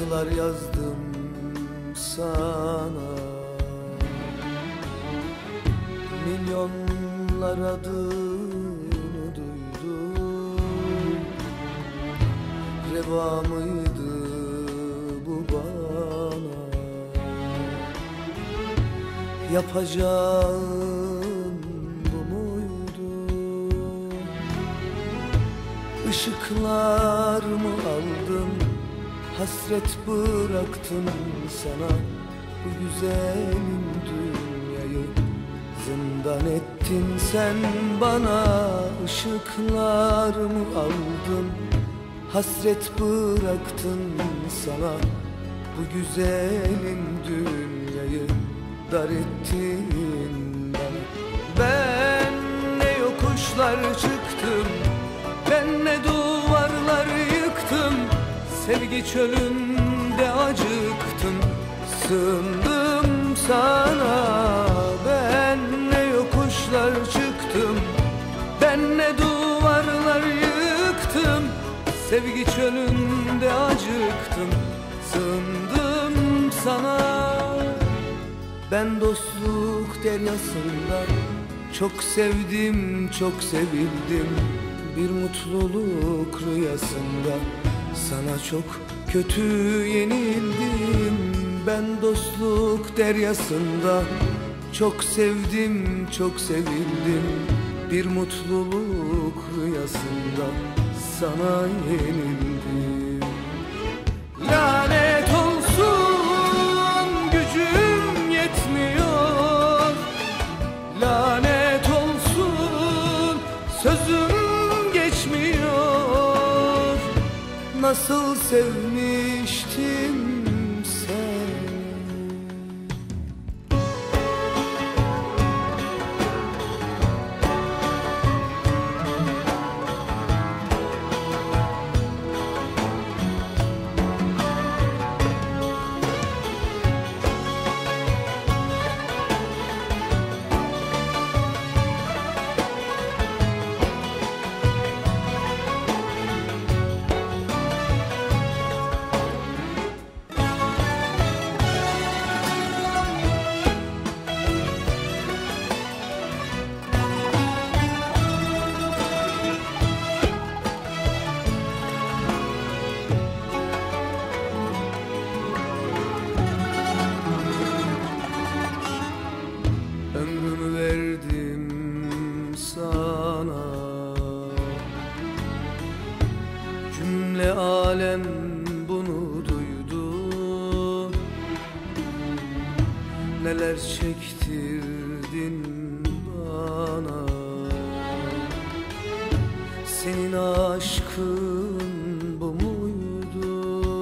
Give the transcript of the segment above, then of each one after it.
şarkılar yazdım sana. Milyonlar adını duydu. Reva mıydı bu bana? Yapacağım bu muydu? Işıklarımı aldım, hasret bıraktım sana. Bu güzelim dünyayı zindan ettin sen bana. Işıklarımı aldım, hasret bıraktın sana. Bu güzelim dünyayı dar ettin bana. Ben ne yokuşlar çıktım, ben ne duvarlar yıktım. Sevgi çölünde acıktım, sığındım sana. Ben ne yokuşlar çıktım, ben ne duvarlar yıktım. Sevgi çölünde acıktım, sığındım sana. Ben dostluk deryasında çok sevdim, çok sevildim. Bir mutluluk rüyasında sana çok kötü yenildim. Ben dostluk deryasında çok sevdim, çok sevildim. Bir mutluluk rüyasında sana yenildim. Lanet olsun, gücüm yetmiyor. Lanet olsun, sözüm geçmiyor. Nasıl sevmiştim seni. Ömrümü verdim sana. Cümle alem bunu duydu. Neler çektirdin bana. Senin aşkın bu muydu?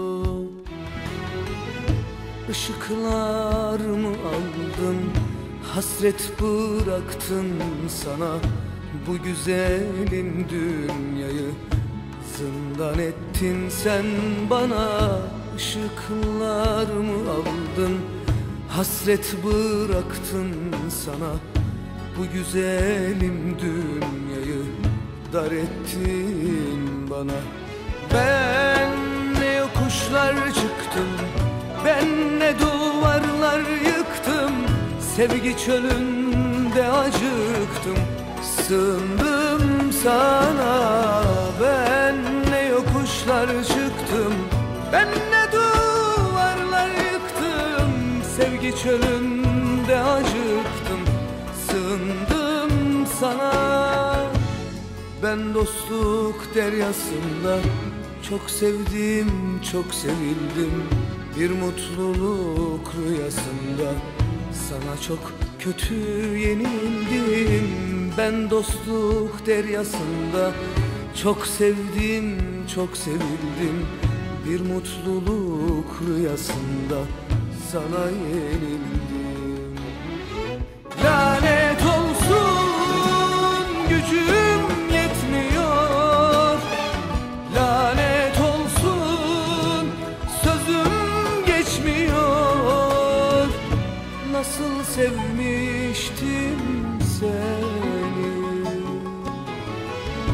Işıklarımı aldın, hasret bıraktın sana. Bu güzelim dünyayı zindan ettin sen bana. Işıklarımı aldın, hasret bıraktın sana. Bu güzelim dünyayı dar ettin bana. Ben ne yokuşlar çıktım, ben ne duvarlar yıktım. Sevgi çölünde acıktım, sığındım sana. Ben ne yokuşlar çıktım, ben ne duvarlar yıktım. Sevgi çölünde acıktım, sığındım sana. Ben dostluk deryasında çok sevdim, çok sevildim. Bir mutluluk rüyasında sana çok kötü yenildim. Ben dostluk deryasında çok sevdim, çok sevildim. Bir mutluluk rüyasında sana yenildim. Lanet olsun, gücüm yetmiyor. Lanet olsun, sözüm geçmiyor. Nasıl sevmiştim seni,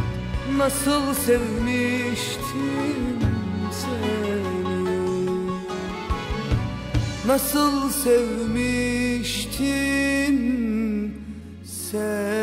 nasıl sevmiştim seni. nasıl sevmiştim seni.